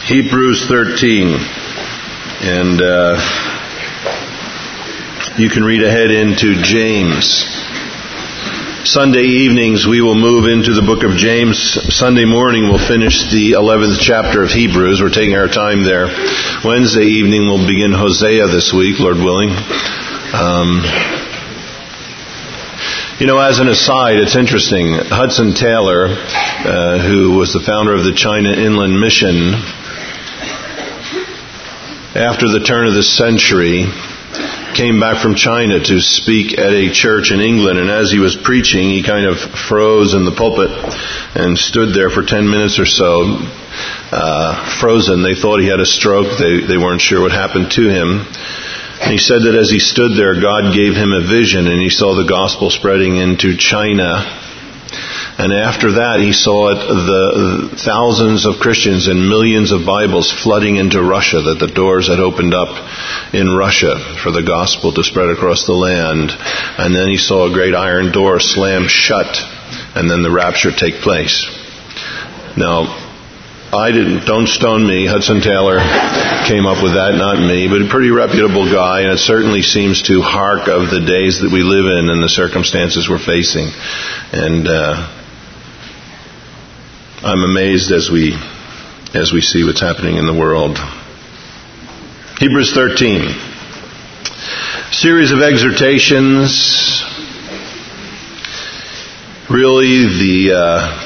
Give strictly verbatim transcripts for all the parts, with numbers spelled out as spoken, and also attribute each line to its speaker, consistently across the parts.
Speaker 1: Hebrews thirteen, and uh, you can read ahead into James. Sunday evenings we will move into the book of James. Sunday morning we'll finish the eleventh chapter of Hebrews. We're taking our time there. Wednesday evening we'll begin Hosea this week, Lord willing. Um, You know, as an aside, it's interesting. Hudson Taylor, uh, who was the founder of the China Inland Mission, after the turn of the century, came back from China to speak at a church in England, and as he was preaching, he kind of froze in the pulpit and stood there for ten minutes or so, uh, frozen. They thought he had a stroke. They, they weren't sure what happened to him. And he said that as he stood there, God gave him a vision, and he saw the gospel spreading into China. And after that, he saw it, the thousands of Christians and millions of Bibles flooding into Russia, that the doors had opened up in Russia for the gospel to spread across the land. And then he saw a great iron door slam shut, and then the rapture take place. Now, I didn't, don't stone me. Hudson Taylor came up with that, not me, but a pretty reputable guy, and it certainly seems to hark of the days that we live in and the circumstances we're facing. And uh, I'm amazed as we as we see what's happening in the world. Hebrews thirteen. Series of exhortations. Really the uh,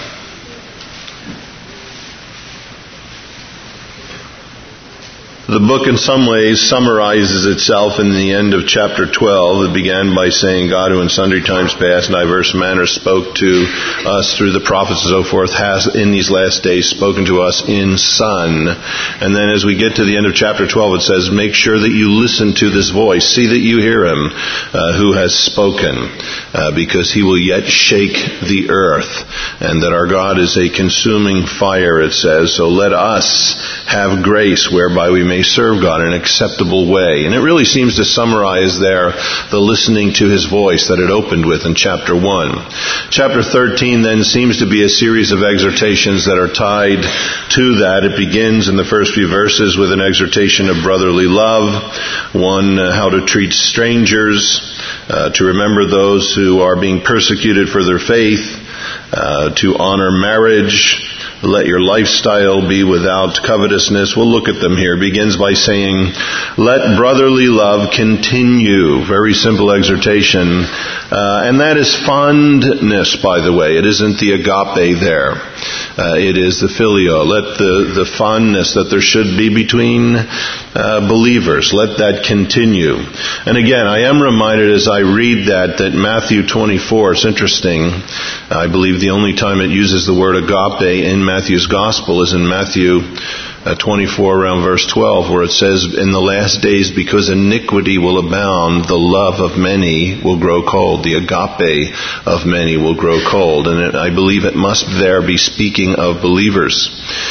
Speaker 1: The book in some ways summarizes itself in the end of chapter twelve. It began by saying, God who in sundry times past in diverse manners spoke to us through the prophets and so forth, has in these last days spoken to us in Son. And then as we get to the end of chapter twelve, it says, make sure that you listen to this voice. See that you hear him uh, who has spoken, uh, because he will yet shake the earth. And that our God is a consuming fire, it says. So let us have grace whereby we may serve God in an acceptable way. And it really seems to summarize there the listening to his voice that it opened with in chapter one. Chapter thirteen then seems to be a series of exhortations that are tied to that. It begins in the first few verses with an exhortation of brotherly love, one, uh, how to treat strangers, uh, to remember those who are being persecuted for their faith, uh, to honor marriage, let your lifestyle be without covetousness. We'll look at them here. It begins by saying, let brotherly love continue. Very simple exhortation. Uh, and that is fondness, by the way. It isn't the agape there. Uh, it is the phileo. Let the, the fondness that there should be between uh, believers, let that continue. And again, I am reminded as I read that, that Matthew twenty-four, it's interesting. I believe the only time it uses the word agape in Matthew's Gospel is in Matthew uh, twenty-four, around verse twelve, where it says, in the last days, because iniquity will abound, the love of many will grow cold. The agape of many will grow cold. And it, I believe it must there be speaking of believers.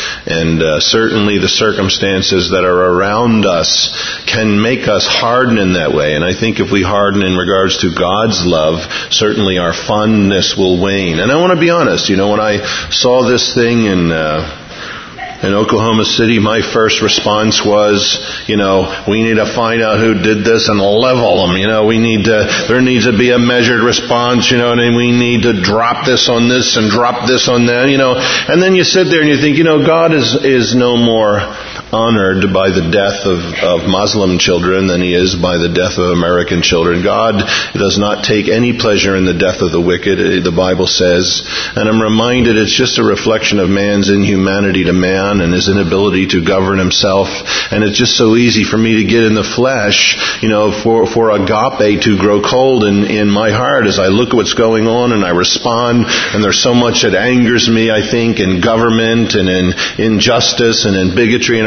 Speaker 1: And uh, certainly the circumstances that are around us can make us harden in that way. And I think if we harden in regards to God's love, certainly our fondness will wane. And I want to be honest, you know, when I saw this thing in uh, in Oklahoma City, my first response was, you know, we need to find out who did this and level them. You know, we need to, there needs to be a measured response, you know, and we need to drop this on this and drop this on that, you know. And then you sit there and you think, you know, God is, is no more honored by the death of, of Muslim children than he is by the death of American children. God does not take any pleasure in the death of the wicked, the Bible says. And I'm reminded it's just a reflection of man's inhumanity to man and his inability to govern himself. And it's just so easy for me to get in the flesh, you know, for, for agape to grow cold in, in my heart as I look at what's going on and I respond. And there's so much that angers me, I think, in government and in injustice and in bigotry in our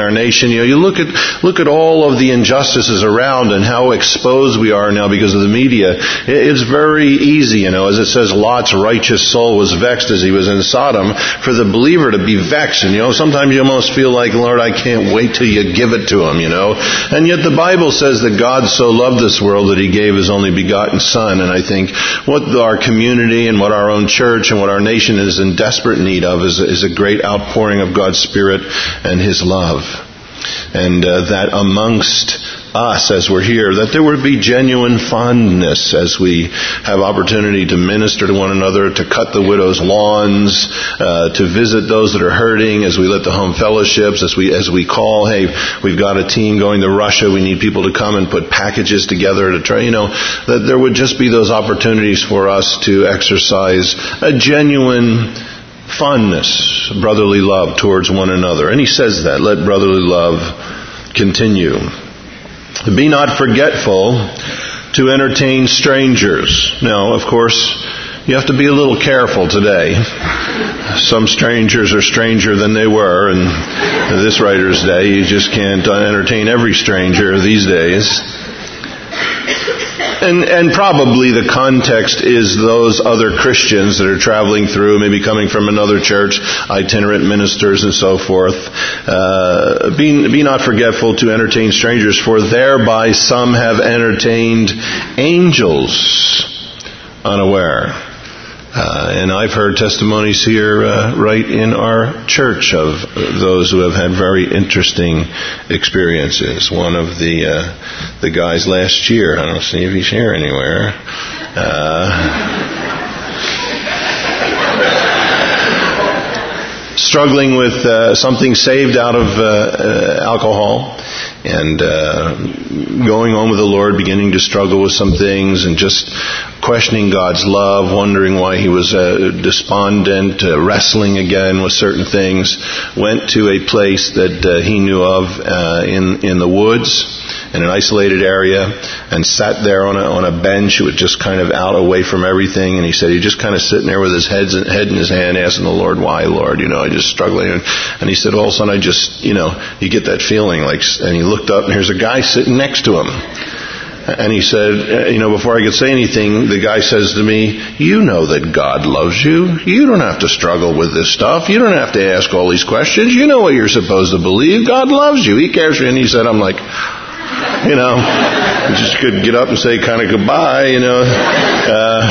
Speaker 1: our nation. You know, you look at look at all of the injustices around and how exposed we are now because of the media. It's very easy, you know, as it says, Lot's righteous soul was vexed as he was in Sodom, for the believer to be vexed. And, you know, sometimes you almost feel like, Lord, I can't wait till you give it to him, you know. And yet the Bible says that God so loved this world that he gave his only begotten Son. And I think what our community and what our own church and what our nation is in desperate need of is, is a great outpouring of God's Spirit and his love. And uh, that amongst us as we're here, that there would be genuine fondness as we have opportunity to minister to one another, to cut the widow's lawns, uh, to visit those that are hurting, as we let the home fellowships, as we as we call, hey, we've got a team going to Russia, we need people to come and put packages together to try, you know, that there would just be those opportunities for us to exercise a genuine fondness, brotherly love towards one another. And he says that, let brotherly love continue. Be not forgetful to entertain strangers. Now, of course, you have to be a little careful today. Some strangers are stranger than they were in this writer's day. You just can't entertain every stranger these days. And, and probably the context is those other Christians that are traveling through, maybe coming from another church, itinerant ministers and so forth. Uh, be, be not forgetful to entertain strangers, for thereby some have entertained angels unaware. Uh, and I've heard testimonies here uh, right in our church of those who have had very interesting experiences. One of the uh, the guys last year, I don't see if he's here anywhere, uh, struggling with uh, something saved out of uh, uh, alcohol. And uh, going on with the Lord, beginning to struggle with some things and just questioning God's love, wondering why he was uh, despondent, uh, wrestling again with certain things, went to a place that uh, he knew of uh, in, in the woods, in an isolated area, and sat there on a, on a bench. It was just kind of out away from everything. And he said he just kind of sitting there with his head, head in his hand, asking the Lord, why, Lord? You know, I just struggling. And, and he said, all of a sudden I just, you know, you get that feeling like, and he looked up and here's a guy sitting next to him. And he said, you know, before I could say anything, the guy says to me, you know that God loves you. You don't have to struggle with this stuff. You don't have to ask all these questions. You know what you're supposed to believe. God loves you. He cares for you. And he said, I'm like, you know, I just could get up and say kind of goodbye, you know. Uh,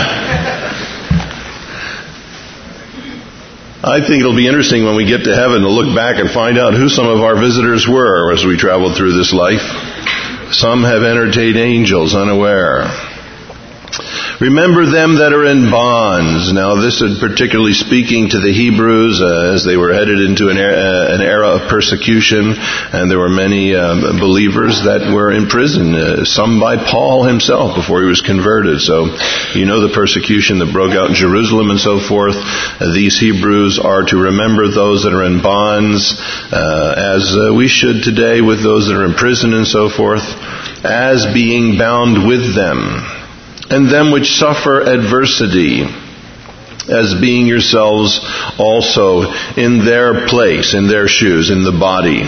Speaker 1: I think it'll be interesting when we get to heaven to look back and find out who some of our visitors were as we traveled through this life. Some have entertained angels unaware. Remember them that are in bonds. Now, this is particularly speaking to the Hebrews uh, as they were headed into an era, an era of persecution, and there were many uh, believers that were in prison, uh, some by Paul himself before he was converted. So, you know the persecution that broke out in Jerusalem and so forth. Uh, these Hebrews are to remember those that are in bonds, uh, as uh, we should today with those that are in prison and so forth, as being bound with them. And them which suffer adversity, as being yourselves also in their place, in their shoes, in the body.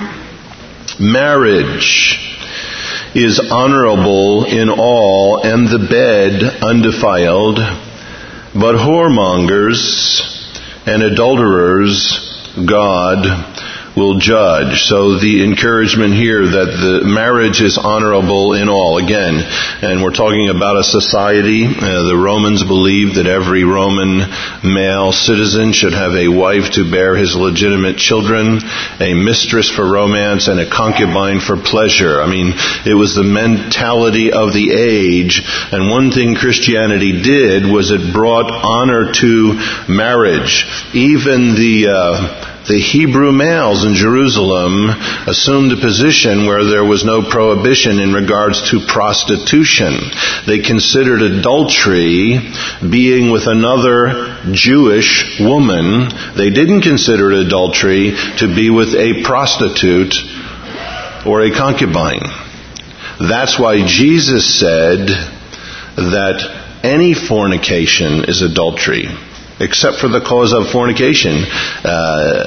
Speaker 1: Marriage is honorable in all, and the bed undefiled, but whoremongers and adulterers God will judge. So the encouragement here that the marriage is honorable in all. Again, and we're talking about a society. Uh, the Romans believed that every Roman male citizen should have a wife to bear his legitimate children, a mistress for romance, and a concubine for pleasure. I mean, it was the mentality of the age. And one thing Christianity did was it brought honor to marriage. Even the uh, The Hebrew males in Jerusalem assumed a position where there was no prohibition in regards to prostitution. They considered adultery being with another Jewish woman. They didn't consider adultery to be with a prostitute or a concubine. That's why Jesus said that any fornication is adultery, except for the cause of fornication. Uh,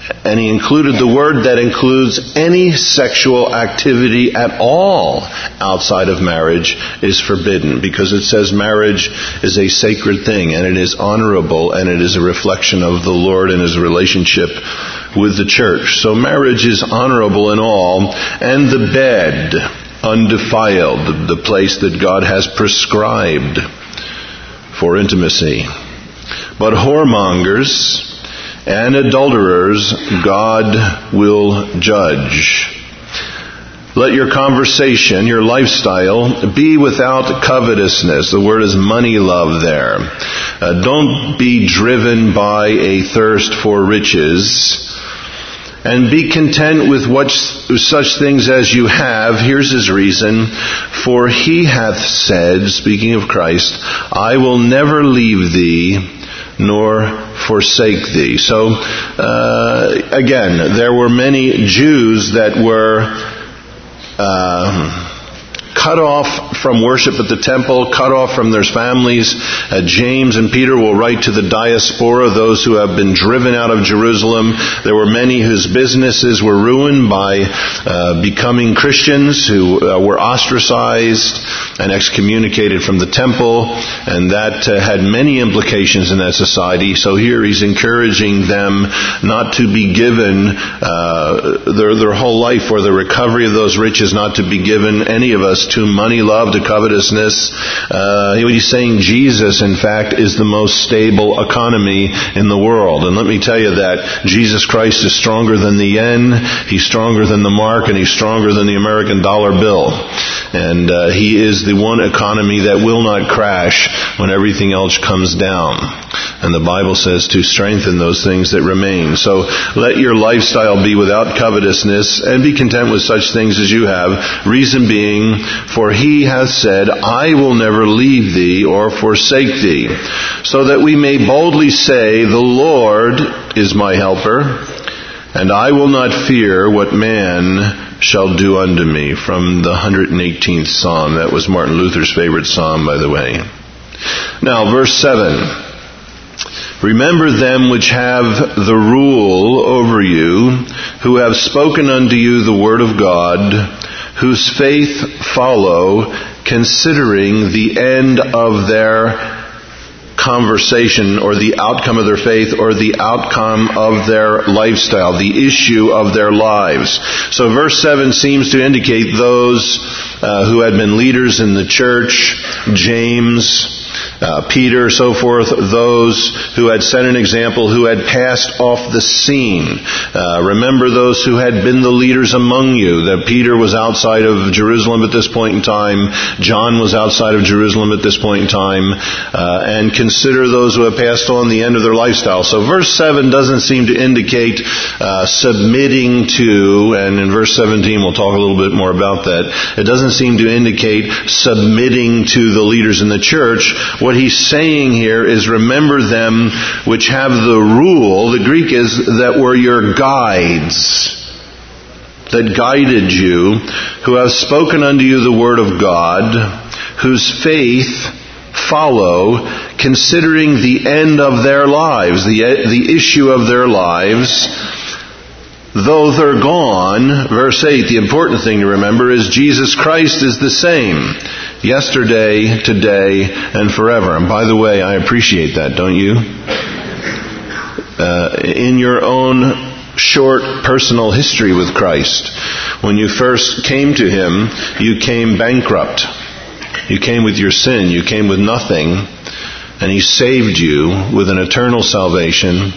Speaker 1: And he included the word that includes any sexual activity at all outside of marriage is forbidden, because it says marriage is a sacred thing and it is honorable and it is a reflection of the Lord and his relationship with the church. So marriage is honorable in all, and the bed undefiled, the place that God has prescribed for intimacy. But whoremongers and adulterers God will judge. Let your conversation, your lifestyle, be without covetousness. The word is money love there. Uh, don't be driven by a thirst for riches. And be content with what, such things as you have. Here's his reason. For he hath said, speaking of Christ, I will never leave thee nor forsake thee. So, uh, again, there were many Jews that were uh, cut off from worship at the temple, cut off from their families. Uh, James and Peter will write to the diaspora, those who have been driven out of Jerusalem. There were many whose businesses were ruined by uh, becoming Christians, who uh, were ostracized and excommunicated from the temple, and that uh, had many implications in that society. So here he's encouraging them not to be given uh, their, their whole life or the recovery of those riches, not to be given, any of us, to money love, to covetousness. Uh, he's saying Jesus, in fact, is the most stable economy in the world. And let me tell you that Jesus Christ is stronger than the yen, he's stronger than the mark, and he's stronger than the American dollar bill. And uh, he is the one economy that will not crash when everything else comes down. And the Bible says to strengthen those things that remain. So let your lifestyle be without covetousness, and be content with such things as you have. Reason being, for he hath said, I will never leave thee or forsake thee. So that we may boldly say, the Lord is my helper, and I will not fear what man shall do unto me. From the one hundred eighteenth Psalm. That was Martin Luther's favorite psalm, by the way. Now, verse seven. Remember them which have the rule over you, who have spoken unto you the word of God, whose faith follow, considering the end of their conversation, or the outcome of their faith, or the outcome of their lifestyle, the issue of their lives. So verse seven seems to indicate those uh, who had been leaders in the church, James, Uh, Peter, so forth, those who had set an example, who had passed off the scene. Uh, remember those who had been the leaders among you. That Peter was outside of Jerusalem at this point in time. John was outside of Jerusalem at this point in time. Uh, and consider those who have passed on the end of their lifestyle. So verse seven doesn't seem to indicate uh, submitting to, and in verse seventeen we'll talk a little bit more about that. It doesn't seem to indicate submitting to the leaders in the church. What he's saying here is, remember them which have the rule. The Greek is that were your guides, that guided you, who have spoken unto you the word of God, whose faith follow, considering the end of their lives, the, the issue of their lives. Though they're gone, verse eight, the important thing to remember is Jesus Christ is the same. Yesterday, today, and forever. And by the way, I appreciate that, don't you? Uh, in your own short personal history with Christ, when you first came to Him, you came bankrupt. You came with your sin. You came with nothing. And He saved you with an eternal salvation,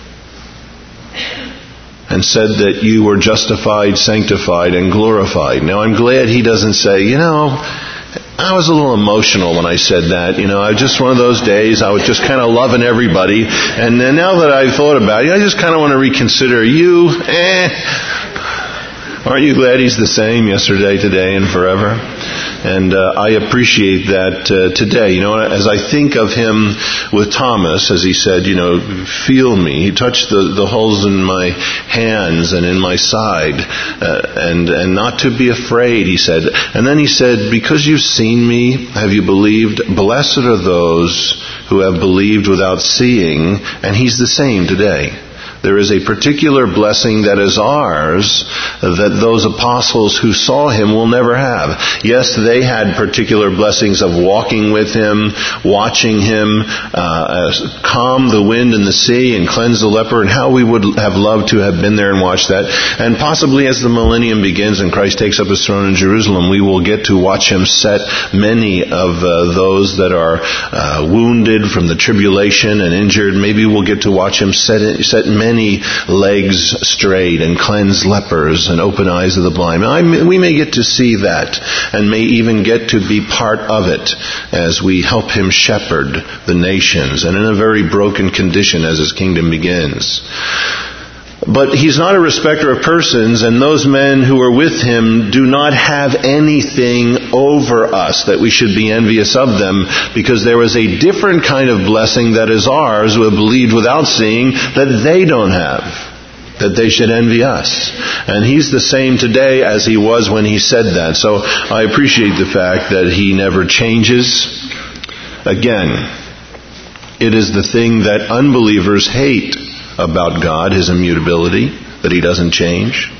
Speaker 1: and said that you were justified, sanctified, and glorified. Now, I'm glad He doesn't say, you know, I was a little emotional when I said that. You know, I was just one of those days, I was just kind of loving everybody. And then now that I've thought about it, I just kind of want to reconsider you. Eh. Aren't you glad He's the same yesterday, today, and forever? And uh, I appreciate that uh, today. You know, as I think of Him with Thomas, as He said, you know, feel me. He touched the, the holes in my hands and in my side. Uh, and, and not to be afraid, He said. And then He said, because you've seen me, have you believed? Blessed are those who have believed without seeing. And He's the same today. There is a particular blessing that is ours that those apostles who saw him will never have. Yes, they had particular blessings of walking with him, watching him, uh, calm the wind and the sea and cleanse the leper, and how we would have loved to have been there and watched that. And possibly as the millennium begins and Christ takes up his throne in Jerusalem, we will get to watch him set many of uh, those that are uh, wounded from the tribulation and injured. Maybe we'll get to watch him set, set many Many legs straight and cleanse lepers and open eyes of the blind. I, we may get to see that and may even get to be part of it as we help him shepherd the nations and in a very broken condition as his kingdom begins. But he's not a respecter of persons, and those men who are with him do not have anything over us that we should be envious of them, because there is a different kind of blessing that is ours who have believed without seeing that they don't have, that they should envy us. And he's the same today as he was when he said that. So I appreciate the fact that he never changes. Again, it is the thing that unbelievers hate about God, his immutability, that he doesn't change.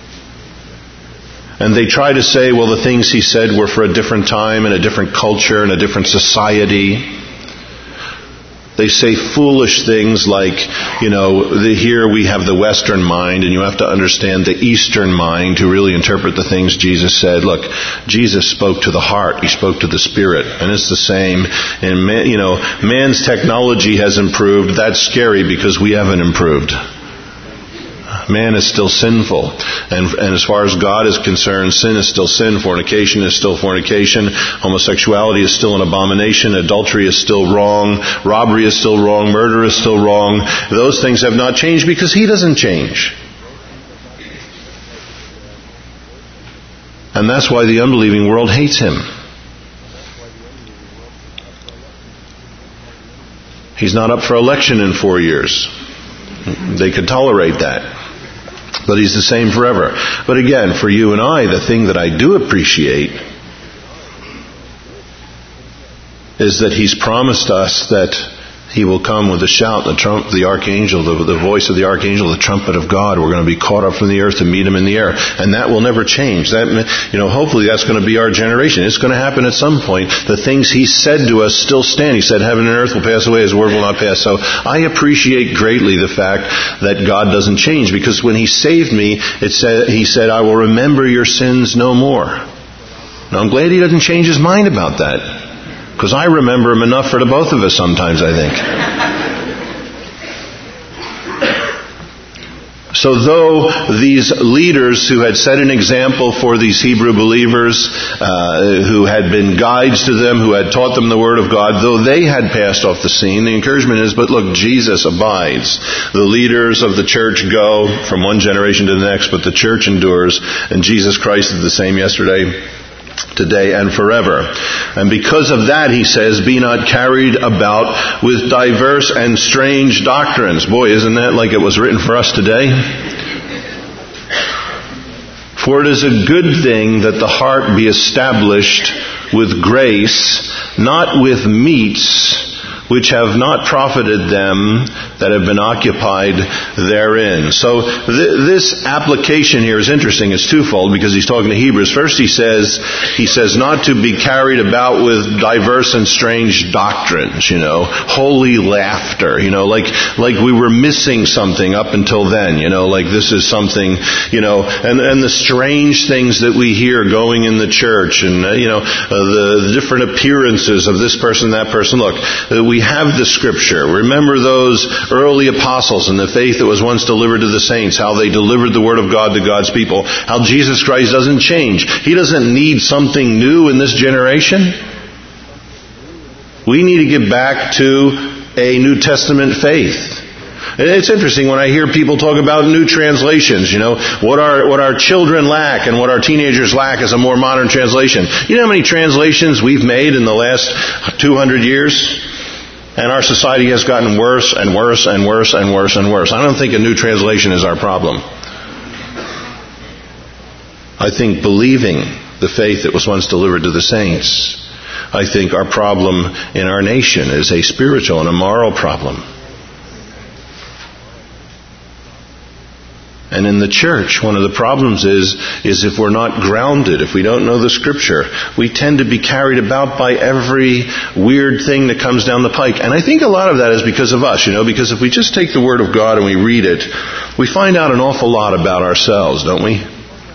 Speaker 1: And they try to say, well, the things he said were for a different time and a different culture and a different society. They say foolish things like, you know, the, here we have the Western mind, and you have to understand the Eastern mind to really interpret the things Jesus said. Look, Jesus spoke to the heart. He spoke to the spirit. And it's the same. And, man, you know, man's technology has improved. That's scary because we haven't improved. Man is still sinful. And, and as far as God is concerned, sin is still sin. Fornication is still fornication. Homosexuality is still an abomination. Adultery is still wrong. Robbery is still wrong. Murder is still wrong. Those things have not changed because he doesn't change. And that's why the unbelieving world hates him. He's not up for election in four years. They could tolerate that. But he's the same forever. But again, for you and I, the thing that I do appreciate is that he's promised us that he will come with a shout, the trump, the archangel, the, the voice of the archangel, the trumpet of God. We're going to be caught up from the earth to meet him in the air. And that will never change. That, you know, hopefully that's going to be our generation. It's going to happen at some point. The things he said to us still stand. He said, heaven and earth will pass away, his word will not pass. So I appreciate greatly the fact that God doesn't change, because when he saved me, it said, he said, I will remember your sins no more. Now I'm glad he doesn't change his mind about that, because I remember him enough for the both of us sometimes, I think. So though these leaders who had set an example for these Hebrew believers, uh, who had been guides to them, who had taught them the Word of God, though they had passed off the scene, the encouragement is, but look, Jesus abides. The leaders of the church go from one generation to the next, but the church endures, and Jesus Christ is the same yesterday, today, and forever. And because of that, he says, be not carried about with diverse and strange doctrines. Boy, isn't that like it was written for us today? For it is a good thing that the heart be established with grace, not with meats, which have not profited them that have been occupied therein. So th- this application here is interesting. It's twofold, because he's talking to Hebrews. First he says, he says not to be carried about with diverse and strange doctrines, you know, holy laughter, you know, like, like we were missing something up until then, you know, like this is something, you know, and, and the strange things that we hear going in the church, and, uh, you know, uh, the, the different appearances of this person, that person. Look, uh, we have the scripture. Remember those early apostles and the faith that was once delivered to the saints, how they delivered the word of God to God's people, how Jesus Christ doesn't change. He doesn't need something new in this generation. We need to get back to a New Testament faith. And it's interesting when I hear people talk about new translations, you know, what our, what our children lack and what our teenagers lack is a more modern translation. You know how many translations we've made in the last two hundred years? And our society has gotten worse and worse and worse and worse and worse. I don't think a new translation is our problem. I think believing the faith that was once delivered to the saints. I think our problem in our nation is a spiritual and a moral problem. And in the church, one of the problems is, is if we're not grounded, if we don't know the Scripture, we tend to be carried about by every weird thing that comes down the pike. And I think a lot of that is because of us, you know, because if we just take the Word of God and we read it, we find out an awful lot about ourselves, don't we?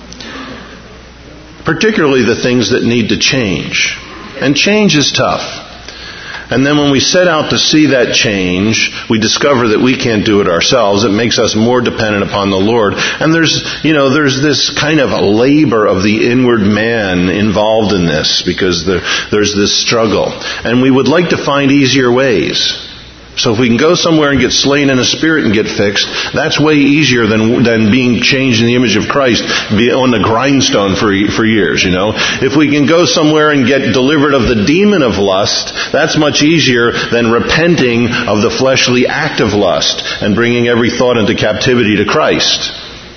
Speaker 1: Particularly the things that need to change. And change is tough. And then when we set out to see that change, we discover that we can't do it ourselves. It makes us more dependent upon the Lord. And there's, you know, there's this kind of labor of the inward man involved in this, because there, there's this struggle. And we would like to find easier ways. So if we can go somewhere and get slain in a spirit and get fixed, that's way easier than than being changed in the image of Christ, be on the grindstone for for years, you know. If we can go somewhere and get delivered of the demon of lust, that's much easier than repenting of the fleshly act of lust and bringing every thought into captivity to Christ.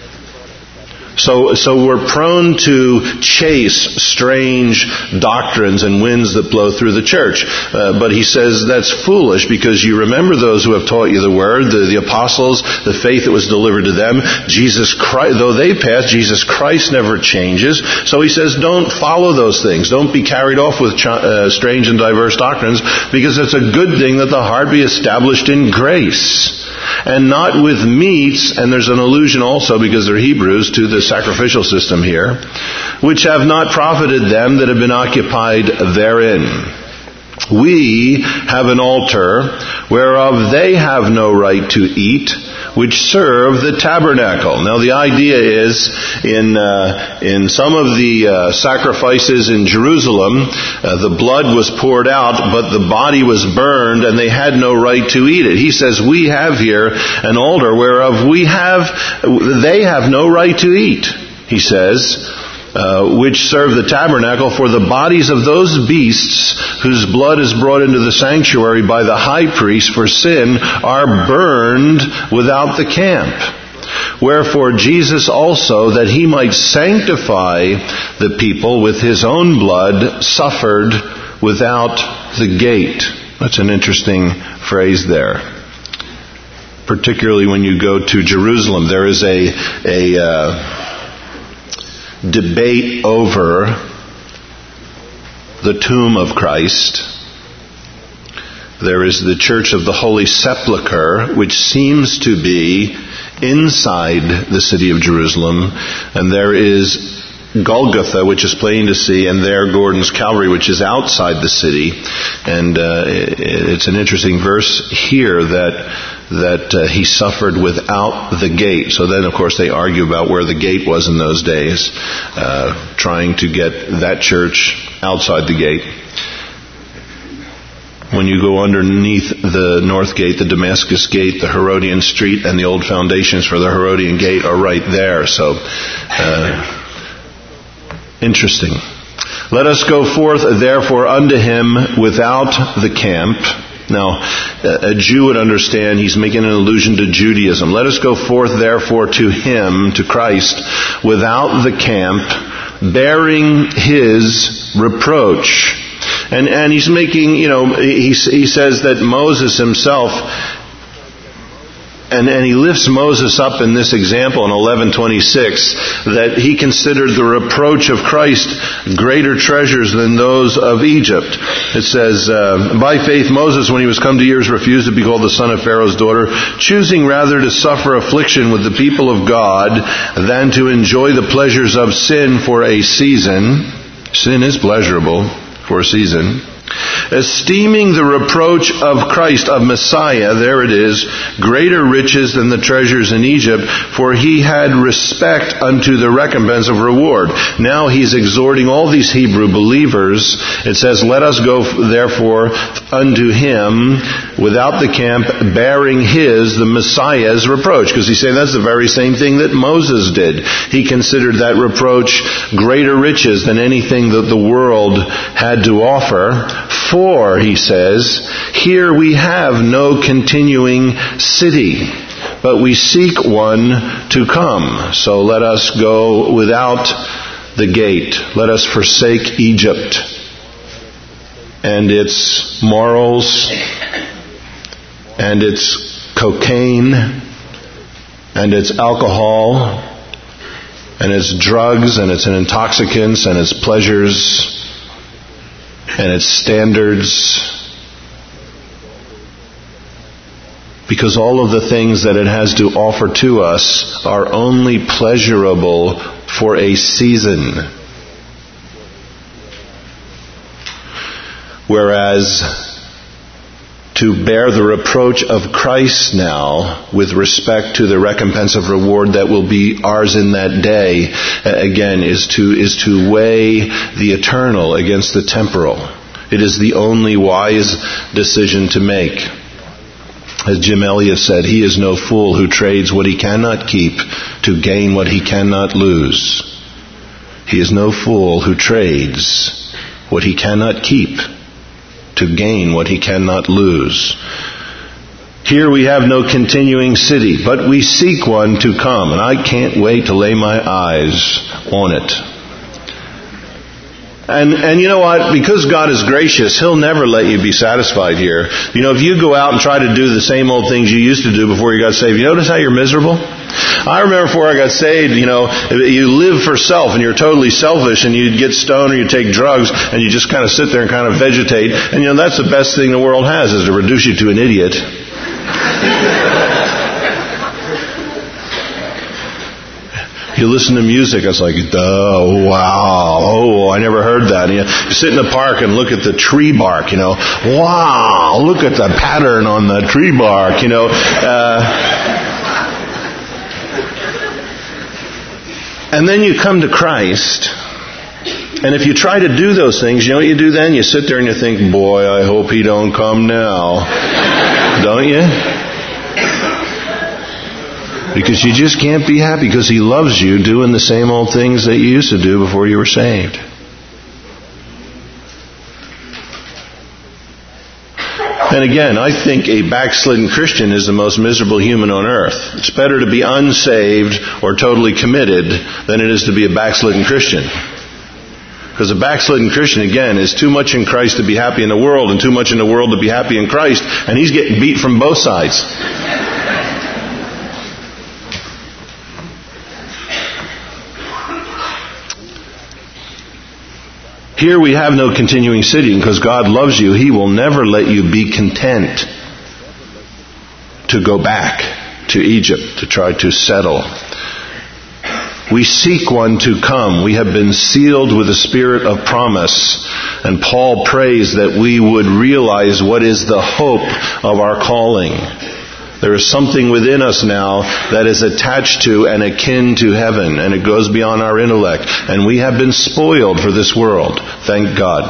Speaker 1: So, so we're prone to chase strange doctrines and winds that blow through the church. Uh, but he says that's foolish, because you remember those who have taught you the word, the, the apostles, the faith that was delivered to them. Jesus Christ, though they passed, Jesus Christ never changes. So he says don't follow those things. Don't be carried off with ch- uh, strange and diverse doctrines, because it's a good thing that the heart be established in grace, and not with meats. And there's an allusion also, because they're Hebrews, to the sacrificial system here, which have not profited them that have been occupied therein. We have an altar whereof they have no right to eat, which serve the tabernacle. Now the idea is, in uh, in some of the uh, sacrifices in Jerusalem, uh, the blood was poured out, but the body was burned, and they had no right to eat it. He says, we have here an altar whereof we have, they have no right to eat, he says, Uh, which serve the tabernacle, for the bodies of those beasts whose blood is brought into the sanctuary by the high priest for sin are burned without the camp. Wherefore Jesus also, that he might sanctify the people with his own blood, suffered without the gate. That's an interesting phrase there. Particularly when you go to Jerusalem, there is a a uh, debate over the tomb of Christ. There is the Church of the Holy Sepulchre, which seems to be inside the city of Jerusalem, and there is Golgotha, which is plain to see, and there Gordon's Calvary, which is outside the city. And uh, it's an interesting verse here that that uh, he suffered without the gate. So then, of course, they argue about where the gate was in those days, uh, trying to get that church outside the gate. When you go underneath the north gate, the Damascus gate, the Herodian street, and the old foundations for the Herodian gate are right there. So, uh, interesting. Let us go forth, therefore, unto him without the camp. Now, a Jew would understand he's making an allusion to Judaism. Let us go forth, therefore, to him, to Christ, without the camp, bearing his reproach. And and he's making, you know, he, he says that Moses himself, And, and he lifts Moses up in this example in eleven twenty-six, that he considered the reproach of Christ greater treasures than those of Egypt. It says, uh, by faith Moses, when he was come to years, refused to be called the son of Pharaoh's daughter, choosing rather to suffer affliction with the people of God than to enjoy the pleasures of sin for a season. Sin is pleasurable for a season. Esteeming the reproach of Christ, of Messiah, there it is, greater riches than the treasures in Egypt, for he had respect unto the recompense of reward. Now he's exhorting all these Hebrew believers. It says, let us go therefore unto him without the camp, bearing his, the Messiah's reproach. Because he's saying that's the very same thing that Moses did. He considered that reproach greater riches than anything that the world had to offer. For, he says, here we have no continuing city, but we seek one to come. So let us go without the gate. Let us forsake Egypt and its morals and its cocaine and it's alcohol, and it's drugs, and it's intoxicants, and it's pleasures, and it's standards. Because all of the things that it has to offer to us are only pleasurable for a season. Whereas to bear the reproach of Christ now with respect to the recompense of reward that will be ours in that day, again, is to, is to weigh the eternal against the temporal. It is the only wise decision to make. As Jim Elliot said, he is no fool who trades what he cannot keep to gain what he cannot lose. He is no fool who trades what he cannot keep to gain what he cannot lose. Here we have no continuing city, but we seek one to come, and I can't wait to lay my eyes on it. And, and you know what? Because God is gracious, He'll never let you be satisfied here. You know, if you go out and try to do the same old things you used to do before you got saved, you notice how you're miserable? I remember before I got saved, you know, you live for self and you're totally selfish, and you'd get stoned or you take drugs and you just kind of sit there and kind of vegetate. And you know, that's the best thing the world has, is to reduce you to an idiot. You listen to music, it's like, oh, wow, oh, I never heard that. And you, you sit in the park and look at the tree bark, you know, wow, look at the pattern on the tree bark, you know. Uh, and then you come to Christ, and if you try to do those things, you know what you do then? You sit there and you think, boy, I hope He don't come now. Don't you? Because you just can't be happy, because He loves you doing the same old things that you used to do before you were saved. And again, I think a backslidden Christian is the most miserable human on earth. It's better to be unsaved or totally committed than it is to be a backslidden Christian. Because a backslidden Christian, again, is too much in Christ to be happy in the world, and too much in the world to be happy in Christ, and he's getting beat from both sides. Here we have no continuing city, because God loves you. He will never let you be content to go back to Egypt to try to settle. We seek one to come. We have been sealed with the Spirit of promise. And Paul prays that we would realize what is the hope of our calling. There is something within us now that is attached to and akin to heaven, and it goes beyond our intellect. And we have been spoiled for this world. Thank God.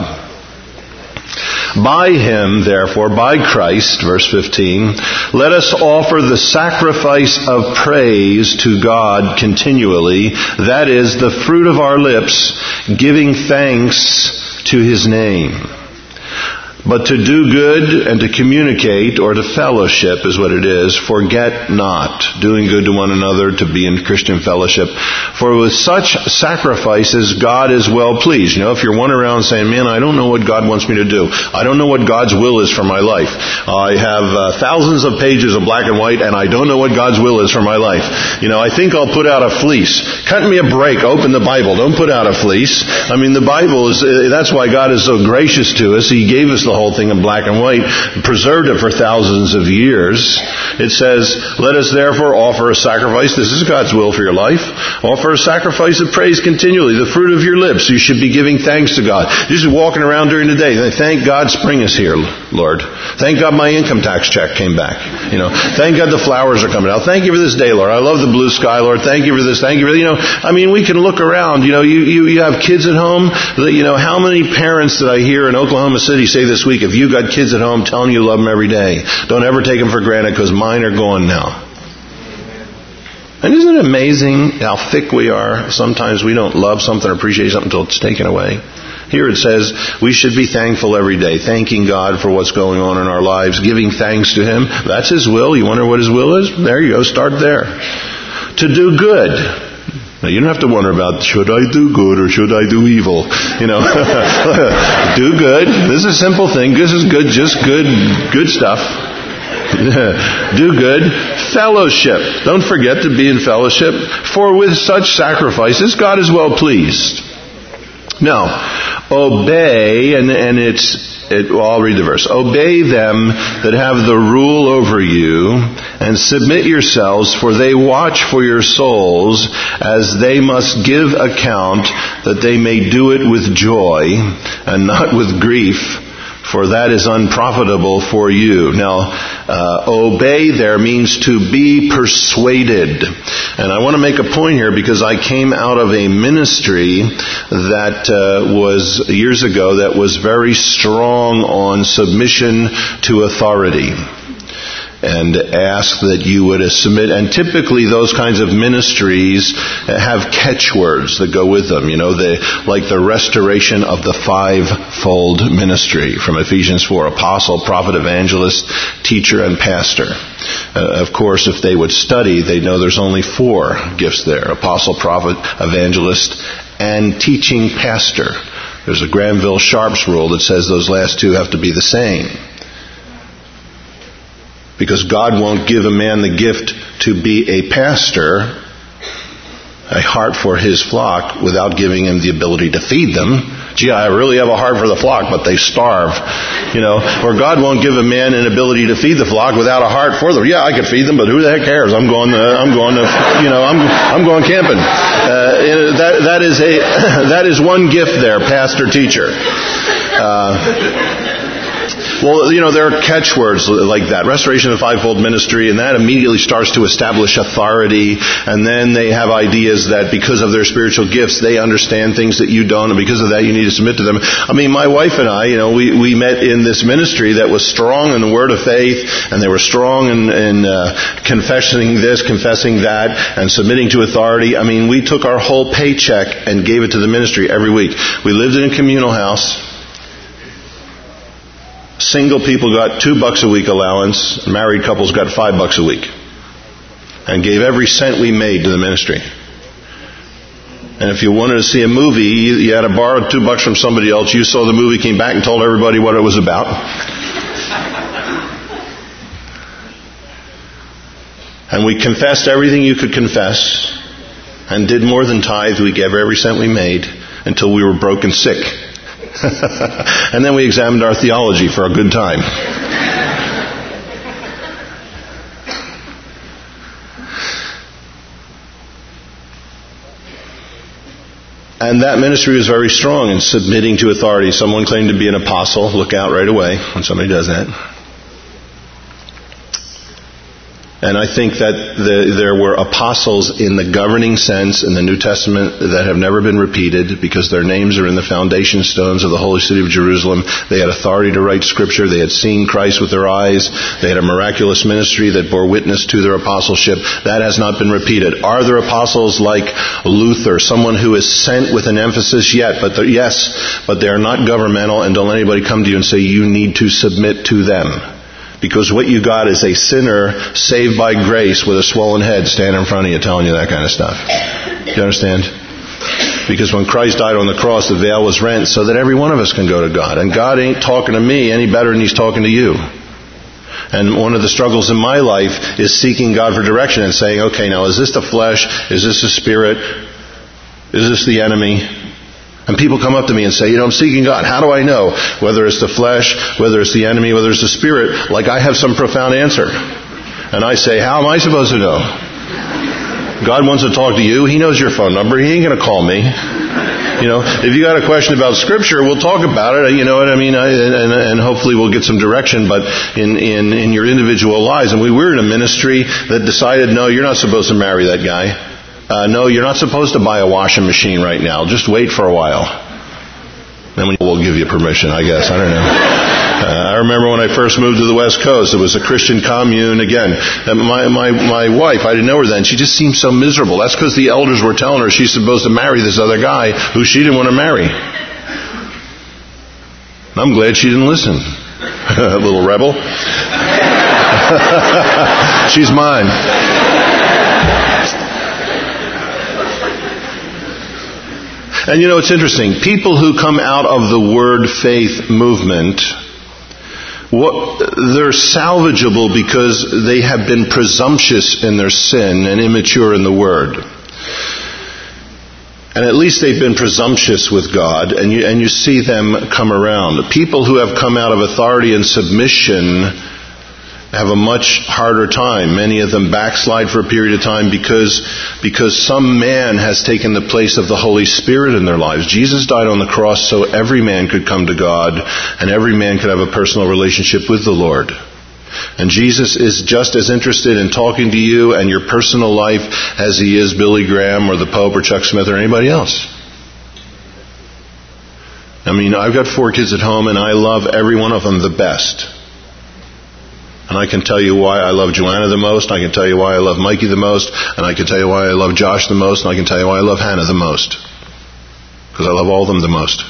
Speaker 1: By Him, therefore, by Christ, verse fifteen, let us offer the sacrifice of praise to God continually, that is, the fruit of our lips, giving thanks to His name. But to do good and to communicate, or to fellowship is what it is, forget not doing good to one another, to be in Christian fellowship. For with such sacrifices God is well pleased. You know, if you're one around saying, man, I don't know what God wants me to do. I don't know what God's will is for my life. I have uh, thousands of pages of black and white, and I don't know what God's will is for my life. You know, I think I'll put out a fleece. Cut me a break. Open the Bible. Don't put out a fleece. I mean, the Bible is, uh, that's why God is so gracious to us. He gave us the whole thing in black and white, preserved it for thousands of years. It says, let us therefore offer a sacrifice. This is God's will for your life. Offer a sacrifice of praise continually, the fruit of your lips. You should be giving thanks to God. You're just walking around during the day. Thank God spring is here, Lord. Thank God my income tax check came back. You know, thank God the flowers are coming out. Thank you for this day, Lord. I love the blue sky, Lord. Thank you for this. Thank you for, you know, I mean, we can look around. You know, you, you, you have kids at home. You know, how many parents did I hear in Oklahoma City say this week, if you got kids at home, tell them you love them every day. Don't ever take them for granted, because mine are gone now. And isn't it amazing how thick we are? Sometimes we don't love something or appreciate something until it's taken away. Here it says we should be thankful every day, thanking God for what's going on in our lives, giving thanks to Him. That's His will. You wonder what His will is? There you go. Start there. To do good. Now, you don't have to wonder about, should I do good or should I do evil? You know, do good. This is a simple thing. This is good, just good, good stuff. Do good. Fellowship. Don't forget to be in fellowship. For with such sacrifices, God is well pleased. Now, obey, and, and it's, it, well, I'll read the verse. Obey them that have the rule over you, and submit yourselves, for they watch for your souls, as they must give account, that they may do it with joy, and not with grief, for that is unprofitable for you. Now, uh, obey there means to be persuaded. And I want to make a point here because I came out of a ministry that uh, was years ago that was very strong on submission to authority. And ask that you would submit. And typically those kinds of ministries have catchwords that go with them. You know, they, like the restoration of the fivefold ministry from Ephesians four. Apostle, prophet, evangelist, teacher, and pastor. Uh, of course, if they would study, they'd know there's only four gifts there. Apostle, prophet, evangelist, and teaching pastor. There's a Granville Sharp's rule that says those last two have to be the same. Because God won't give a man the gift to be a pastor, a heart for his flock, without giving him the ability to feed them. Gee, I really have a heart for the flock, but they starve. You know, or God won't give a man an ability to feed the flock without a heart for them. Yeah, I could feed them, but who the heck cares? I'm going. To, I'm going to. You know, I'm. I'm going camping. Uh, that that is a that is one gift there, pastor teacher. Uh, Well, you know, there are catchwords like that. Restoration of the fivefold ministry, and that immediately starts to establish authority. And then they have ideas that because of their spiritual gifts, they understand things that you don't, and because of that, you need to submit to them. I mean, my wife and I, you know, we, we met in this ministry that was strong in the word of faith, and they were strong in, in uh, confessing this, confessing that, and submitting to authority. I mean, we took our whole paycheck and gave it to the ministry every week. We lived in a communal house. Single people got two bucks a week allowance. Married couples got five bucks a week. And gave every cent we made to the ministry. And if you wanted to see a movie, you, you had to borrow two bucks from somebody else. You saw the movie, came back and told everybody what it was about. And we confessed everything you could confess. And did more than tithe. We gave every cent we made until we were broke and sick. And then we examined our theology for a good time. And that ministry was very strong in submitting to authority. Someone claimed to be an apostle. Look out right away when somebody does that. And I think that the, there were apostles in the governing sense in the New Testament that have never been repeated because their names are in the foundation stones of the holy city of Jerusalem. They had authority to write scripture. They had seen Christ with their eyes. They had a miraculous ministry that bore witness to their apostleship. That has not been repeated. Are there apostles like Luther, someone who is sent with an emphasis yet? But yes, but they are not governmental, and don't let anybody come to you and say you need to submit to them. Because what you got is a sinner saved by grace with a swollen head standing in front of you telling you that kind of stuff. Do you understand? Because when Christ died on the cross, the veil was rent so that every one of us can go to God. And God ain't talking to me any better than He's talking to you. And one of the struggles in my life is seeking God for direction and saying, okay, now is this the flesh? Is this the spirit? Is this the enemy? And people come up to me and say, you know, I'm seeking God. How do I know whether it's the flesh, whether it's the enemy, whether it's the spirit? Like I have some profound answer. And I say, how am I supposed to know? God wants to talk to you. He knows your phone number. He ain't going to call me. You know, if you got a question about Scripture, we'll talk about it. You know what I mean? I, and, and hopefully we'll get some direction. But in, in, in your individual lives, and we were in a ministry that decided, no, you're not supposed to marry that guy. Uh, no, you're not supposed to buy a washing machine right now. Just wait for a while. Then we'll give you permission, I guess. I don't know. Uh, I remember when I first moved to the West Coast, it was a Christian commune. Again, my, my, my wife, I didn't know her then. She just seemed so miserable. That's because the elders were telling her she's supposed to marry this other guy who she didn't want to marry. I'm glad she didn't listen. Little rebel. She's mine. And you know, it's interesting. People who come out of the word faith movement What, they're salvageable because they have been presumptuous in their sin and immature in the Word. And at least they've been presumptuous with God, and you, and you see them come around. People who have come out of authority and submission have a much harder time. Many of them backslide for a period of time because, because some man has taken the place of the Holy Spirit in their lives. Jesus died on the cross so every man could come to God and every man could have a personal relationship with the Lord. And Jesus is just as interested in talking to you and your personal life as he is Billy Graham or the Pope or Chuck Smith or anybody else. I mean, I've got four kids at home and I love every one of them the best. And I can tell you why I love Joanna the most, and I can tell you why I love Mikey the most, and I can tell you why I love Josh the most, and I can tell you why I love Hannah the most. Because I love all of them the most.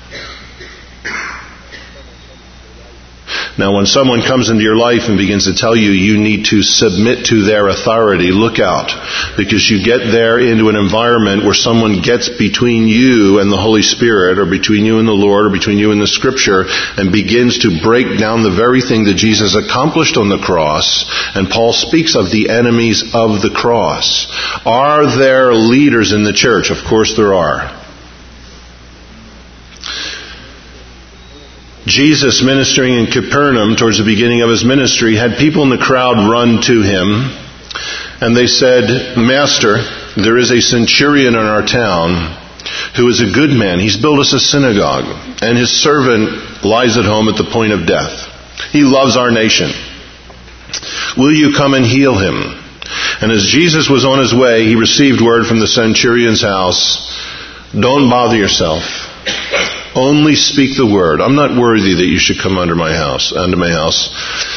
Speaker 1: Now, when someone comes into your life and begins to tell you you need to submit to their authority, look out. Because you get there into an environment where someone gets between you and the Holy Spirit, or between you and the Lord, or between you and the Scripture, and begins to break down the very thing that Jesus accomplished on the cross. And Paul speaks of the enemies of the cross. Are there leaders in the church? Of course there are. Jesus, ministering in Capernaum towards the beginning of his ministry, had people in the crowd run to him, and they said, "Master, there is a centurion in our town who is a good man. He's built us a synagogue, and his servant lies at home at the point of death. He loves our nation. Will you come and heal him?" And as Jesus was on his way, he received word from the centurion's house, "Don't bother yourself. Only speak the word. I'm not worthy that you should come under my house, under my house.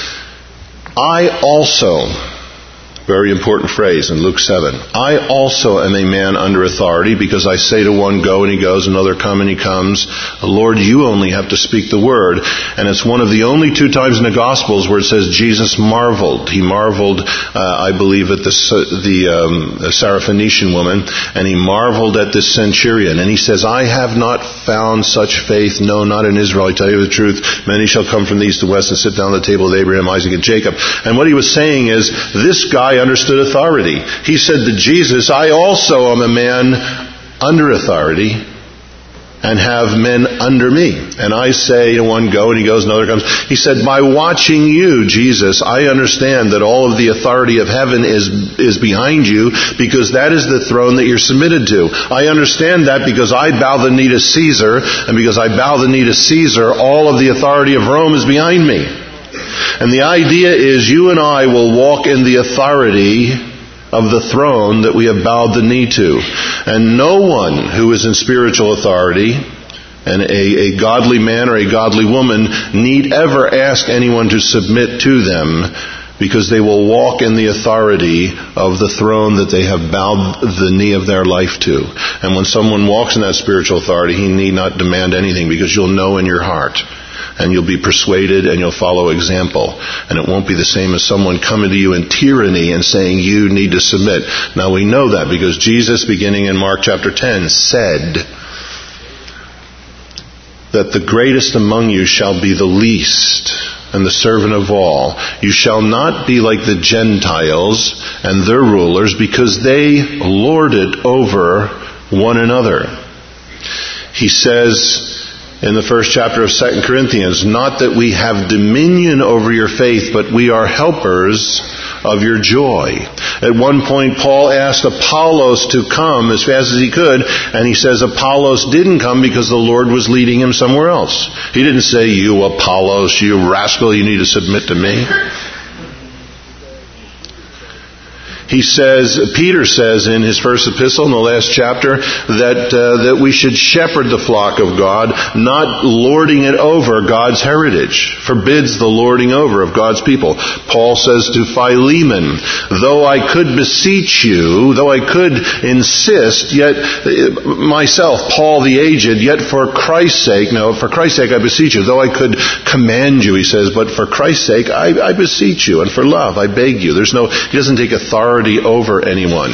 Speaker 1: I also," very important phrase in Luke seven, "I also am a man under authority, because I say to one, go, and he goes, another come, and he comes. Lord, you only have to speak the word." And it's one of the only two times in the Gospels where it says Jesus marveled. He marveled, uh, I believe, at the, the, um, the Syrophoenician woman, and he marveled at this centurion. And he says, "I have not found such faith, no, not in Israel. I tell you the truth, many shall come from the east and west and sit down at the table with Abraham, Isaac, and Jacob." And what he was saying is, this guy understood authority. He said to Jesus, "I also am a man under authority and have men under me. And I say to one, go, and he goes, another comes." He said, "By watching you, Jesus, I understand that all of the authority of heaven is, is behind you, because that is the throne that you're submitted to. I understand that because I bow the knee to Caesar, and because I bow the knee to Caesar, all of the authority of Rome is behind me." And the idea is you and I will walk in the authority of the throne that we have bowed the knee to. And no one who is in spiritual authority, and a, a godly man or a godly woman, need ever ask anyone to submit to them, because they will walk in the authority of the throne that they have bowed the knee of their life to. And when someone walks in that spiritual authority, he need not demand anything, because you'll know in your heart. And you'll be persuaded, and you'll follow example. And it won't be the same as someone coming to you in tyranny and saying you need to submit. Now we know that because Jesus, beginning in Mark chapter ten, said that the greatest among you shall be the least, and the servant of all. You shall not be like the Gentiles and their rulers, because they lord it over one another. He says in the first chapter of Second Corinthians, "Not that we have dominion over your faith, but we are helpers of your joy." At one point, Paul asked Apollos to come as fast as he could, and he says Apollos didn't come because the Lord was leading him somewhere else. He didn't say, "You Apollos, you rascal, you need to submit to me." He says, Peter says in his first epistle, in the last chapter, that uh, that we should shepherd the flock of God, not lording it over God's heritage. Forbids the lording over of God's people. Paul says to Philemon, "Though I could beseech you, though I could insist, yet myself, Paul the aged, yet for Christ's sake, no, for Christ's sake I beseech you. Though I could command you," he says, "but for Christ's sake I, I beseech you, and for love I beg you." There's no, he doesn't take authority over anyone.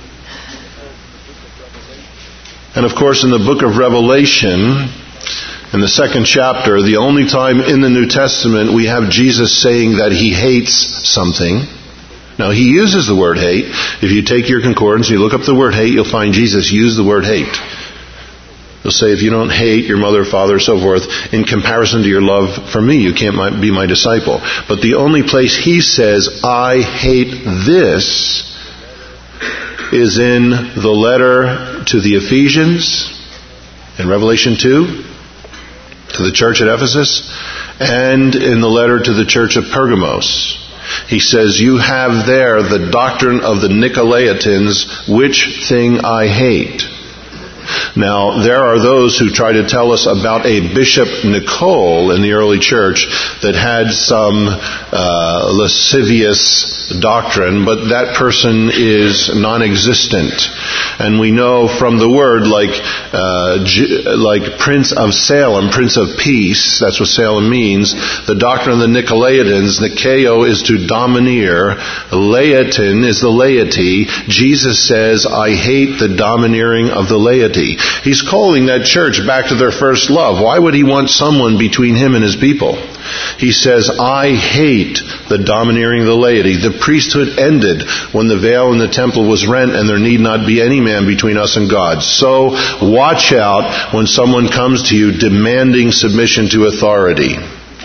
Speaker 1: And of course, in the book of Revelation, In the second chapter, the only time in the New Testament we have Jesus saying that he hates something. Now, he uses the word hate. If you take your concordance and you look up the word hate, you'll find Jesus use the word hate. He'll say, if you don't hate your mother, father, so forth, in comparison to your love for me, you can't be my disciple. But the only place he says, I hate this, is in the letter to the Ephesians, in Revelation two, to the church at Ephesus, and in the letter to the church of Pergamos. He says, you have there the doctrine of the Nicolaitans, which thing I hate. Now, there are those who try to tell us about a Bishop Nicole in the early church that had some uh, lascivious doctrine, but that person is non-existent. And we know from the word, like uh, G- like Prince of Salem, Prince of Peace, that's what Salem means, the doctrine of the Nicolaitans, Nikeo is to domineer, Laetin is the laity. Jesus says, I hate the domineering of the laity. He's calling that church back to their first love. Why would he want someone between him and his people? He says, I hate the domineering of the laity. The priesthood ended when the veil in the temple was rent, and there need not be any man between us and God. So watch out when someone comes to you demanding submission to authority.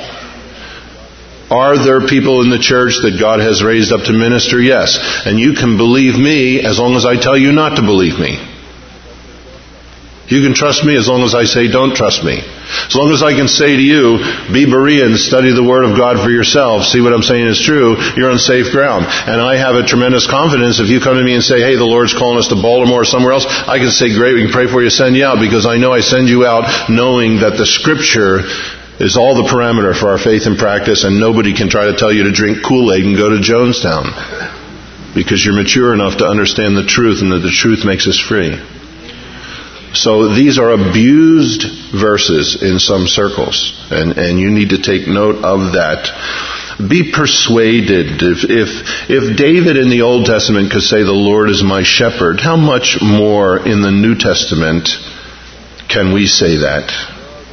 Speaker 1: Are there people in the church that God has raised up to minister? Yes. And you can believe me as long as I tell you not to believe me. You can trust me as long as I say don't trust me. As long as I can say to you, be Berean, study the Word of God for yourself, see what I'm saying is true, you're on safe ground. And I have a tremendous confidence if you come to me and say, hey, the Lord's calling us to Baltimore or somewhere else, I can say, great, we can pray for you, send you out, because I know I send you out knowing that the Scripture is all the parameter for our faith and practice, and nobody can try to tell you to drink Kool-Aid and go to Jonestown. Because you're mature enough to understand the truth, and that the truth makes us free. So these are abused verses in some circles, and, and you need to take note of that. Be persuaded. If, if, if David in the Old Testament could say, the Lord is my shepherd, how much more in the New Testament can we say that?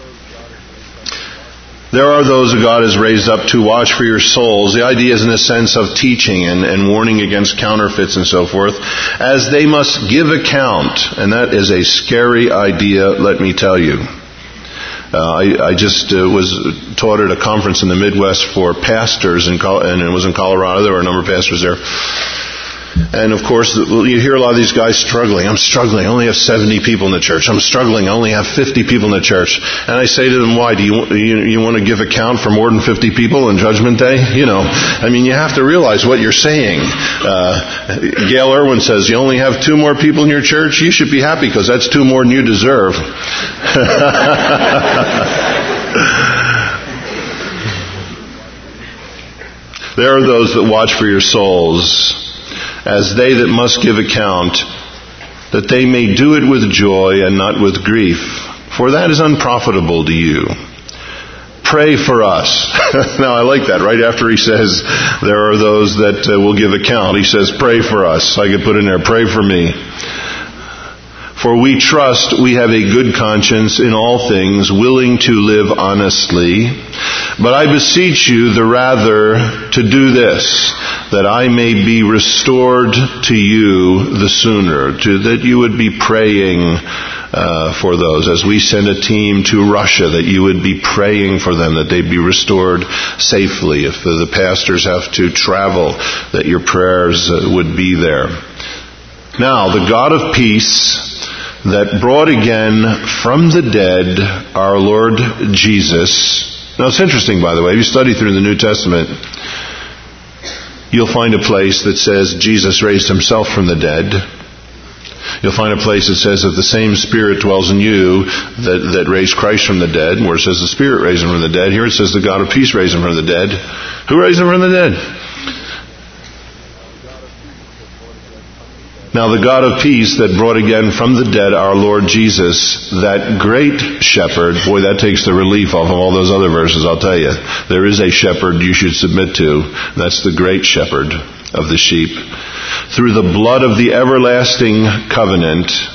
Speaker 1: There are those that God has raised up to watch for your souls. The idea is in a sense of teaching and, and warning against counterfeits and so forth, as they must give account. And that is a scary idea, let me tell you. Uh, I, I just uh, was taught at a conference in the Midwest for pastors, in Col- and it was in Colorado. There were a number of pastors there. And of course, you hear a lot of these guys struggling. I'm struggling. I only have seventy people in the church. I'm struggling. I only have fifty people in the church. And I say to them, why? Do you, you, you want to give account for more than fifty people on Judgment Day? You know, I mean, you have to realize what you're saying. Uh, Gail Irwin says, you only have two more people in your church? You should be happy because that's two more than you deserve. There are those that watch for your souls, as they that must give account, that they may do it with joy and not with grief, for that is unprofitable to you. Pray for us. Now I like that. Right after he says, there are those that uh, will give account, he says, pray for us. I could put in there, pray for me. For we trust we have a good conscience in all things, willing to live honestly. But I beseech you the rather to do this, that I may be restored to you the sooner, to, that you would be praying uh, for those. As we send a team to Russia, that you would be praying for them, that they'd be restored safely. If the pastors have to travel, that your prayers uh, would be there. Now, the God of peace, that brought again from the dead our Lord Jesus. Now it's interesting, by the way, if you study through the New Testament, you'll find a place that says Jesus raised himself from the dead. You'll find a place that says that the same Spirit dwells in you that, that raised Christ from the dead, where it says the Spirit raised him from the dead. Here it says the God of peace raised him from the dead. Who raised him from the dead? Now the God of peace that brought again from the dead our Lord Jesus, that great shepherd, boy, that takes the relief off of all those other verses, I'll tell you. There is a shepherd you should submit to. That's the great shepherd of the sheep. Through the blood of the everlasting covenant,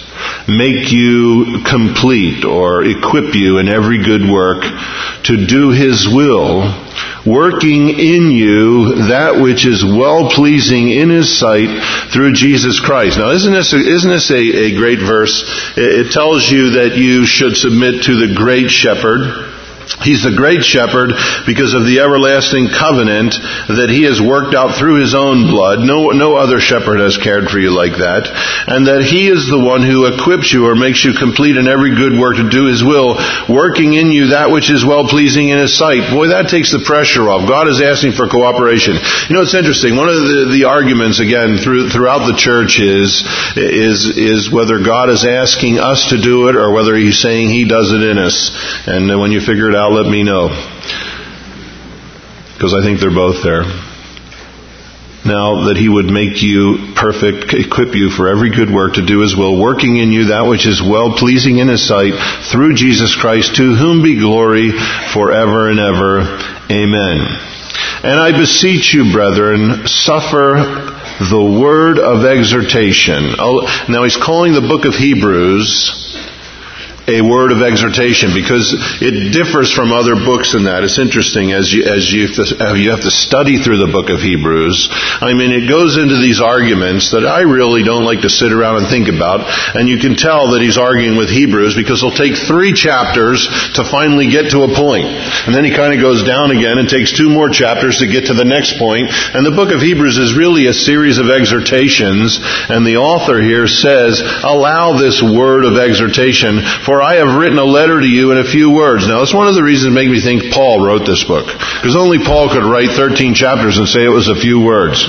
Speaker 1: make you complete or equip you in every good work to do His will, working in you that which is well-pleasing in His sight through Jesus Christ. Now, isn't this, a, isn't this a, a great verse? It tells you that you should submit to the great shepherd. He's the great shepherd because of the everlasting covenant that He has worked out through His own blood. No, no other shepherd has cared for you like that. And that He is the one who equips you or makes you complete in every good work to do His will, working in you that which is well-pleasing in His sight. Boy, that takes the pressure off. God is asking for cooperation. You know, it's interesting. One of the, the arguments, again, through, throughout the church is, is, is whether God is asking us to do it or whether He's saying He does it in us. And when you figure it out, let me know, because I think they're both there. Now, that He would make you perfect, equip you for every good work to do His will, working in you that which is well-pleasing in His sight, through Jesus Christ, to whom be glory forever and ever. Amen. And I beseech you, brethren, suffer the word of exhortation. Oh, now he's calling the book of Hebrews a word of exhortation because it differs from other books in that. It's interesting as you as you have, to, you have to study through the book of Hebrews. I mean, it goes into these arguments that I really don't like to sit around and think about, and you can tell that he's arguing with Hebrews because he'll take three chapters to finally get to a point, and then he kind of goes down again and takes two more chapters to get to the next point. And the book of Hebrews is really a series of exhortations, and the author here says, allow this word of exhortation, for I have written a letter to you in a few words. Now, that's one of the reasons that make me think Paul wrote this book. Because only Paul could write thirteen chapters and say it was a few words.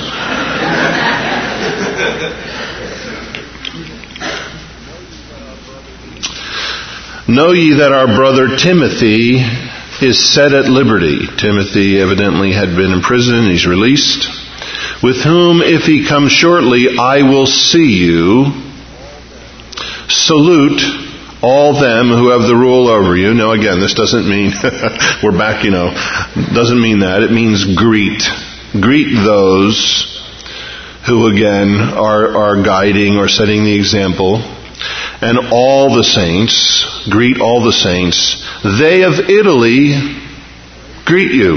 Speaker 1: Know ye that our brother Timothy is set at liberty. Timothy evidently had been in prison. He's released. With whom, if he comes shortly, I will see you. Salute all them who have the rule over you. Now again, this doesn't mean, we're back, you know, doesn't mean that. It means greet. Greet those who again are, are guiding or setting the example. And all the saints, greet all the saints. They of Italy greet you.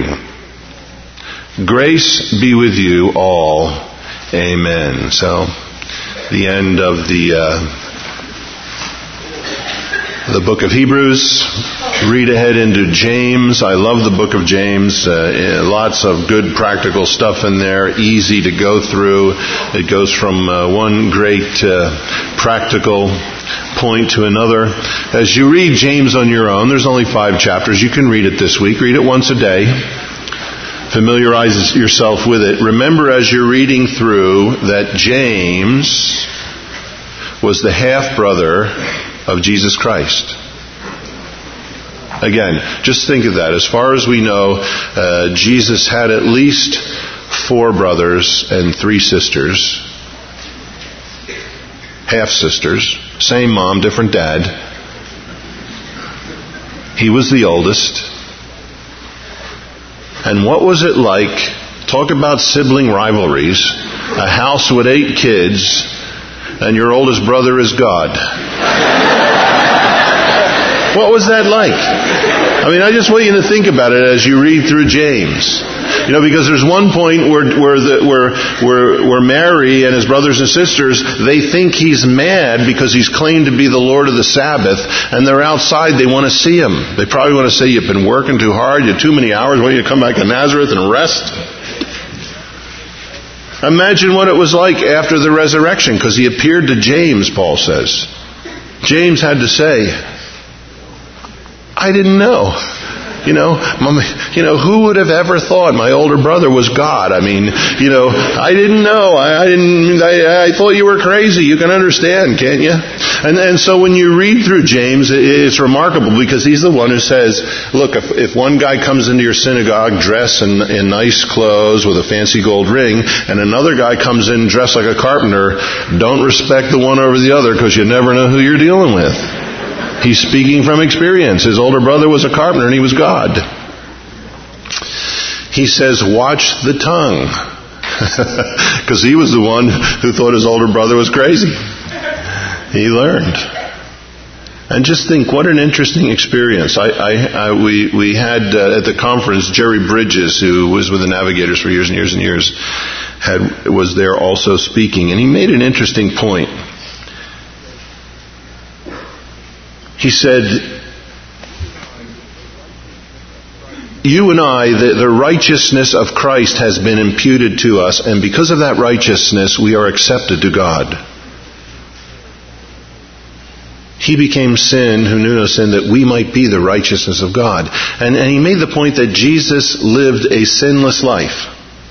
Speaker 1: Grace be with you all. Amen. So, the end of the uh, the book of Hebrews. Read ahead into James. I love the book of James. Uh, lots of good practical stuff in there, easy to go through. It goes from uh, one great uh, practical point to another. As you read James on your own, there's only five chapters. You can read it this week. Read it once a day. Familiarize yourself with it. Remember as you're reading through that James was the half-brother of Jesus Christ. Again, just think of that. As far as we know, uh, Jesus had at least four brothers and three sisters. Half-sisters. Same mom, different dad. He was the oldest. And what was it like? Talk about sibling rivalries. A house with eight kids, and your oldest brother is God. What was that like? I mean, I just want you to think about it as you read through James. You know, because there's one point where where, the, where where where Mary and his brothers and sisters, they think he's mad because he's claimed to be the Lord of the Sabbath, and they're outside, they want to see him. They probably want to say, you've been working too hard, you have too many hours, why don't you come back to Nazareth and rest? Imagine what it was like after the resurrection, because he appeared to James, Paul says. James had to say, I didn't know. You know, you know, who would have ever thought my older brother was God? I mean, you know, I didn't know. I, I didn't. I, I thought you were crazy. You can understand, can't you? And and so when you read through James, it, it's remarkable because he's the one who says, look, if, if one guy comes into your synagogue dressed in, in nice clothes with a fancy gold ring, and another guy comes in dressed like a carpenter, don't respect the one over the other because you never know who you're dealing with. He's speaking from experience. His older brother was a carpenter and he was God. He says, watch the tongue. Because he was the one who thought his older brother was crazy. He learned. And just think, what an interesting experience. I, I, I we we had uh, at the conference Jerry Bridges, who was with the Navigators for years and years and years, had was there also speaking, and he made an interesting point. He said, "You and I, the, the righteousness of Christ has been imputed to us, and because of that righteousness, we are accepted to God. He became sin who knew no sin that we might be the righteousness of God." And, and he made the point that Jesus lived a sinless life.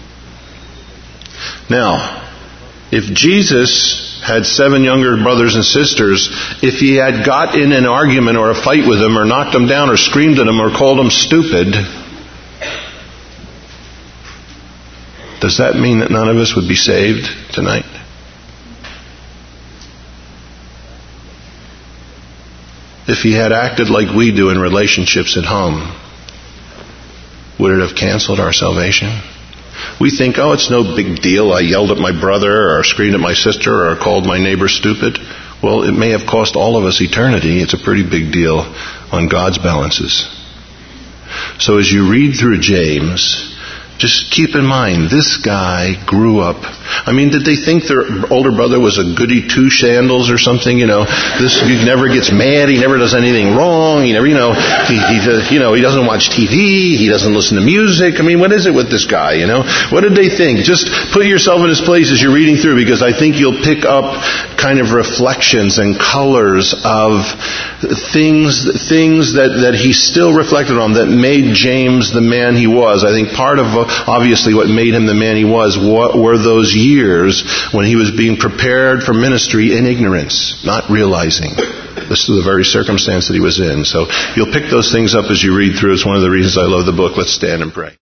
Speaker 1: Now, if Jesus had seven younger brothers and sisters, if he had got in an argument or a fight with them or knocked them down or screamed at them or called them stupid, does that mean that none of us would be saved tonight? If he had acted like we do in relationships at home, would it have canceled our salvation? We think, oh, it's no big deal. I yelled at my brother or screamed at my sister or called my neighbor stupid. Well, it may have cost all of us eternity. It's a pretty big deal on God's balances. So as you read through James, just keep in mind, this guy grew up. I mean, did they think their older brother was a goody two-sandals or something? You know, this he never gets mad. He never does anything wrong. He never, you know, he, he does, you know, he doesn't watch T V. He doesn't listen to music. I mean, what is it with this guy? You know, what did they think? Just put yourself in his place as you're reading through, because I think you'll pick up kind of reflections and colors of things, things that that he still reflected on that made James the man he was. I think part of obviously what made him the man he was what were those years when he was being prepared for ministry in ignorance, not realizing this is the very circumstance that he was in. So you'll pick those things up as you read through. It's one of the reasons I love the book. Let's stand and pray.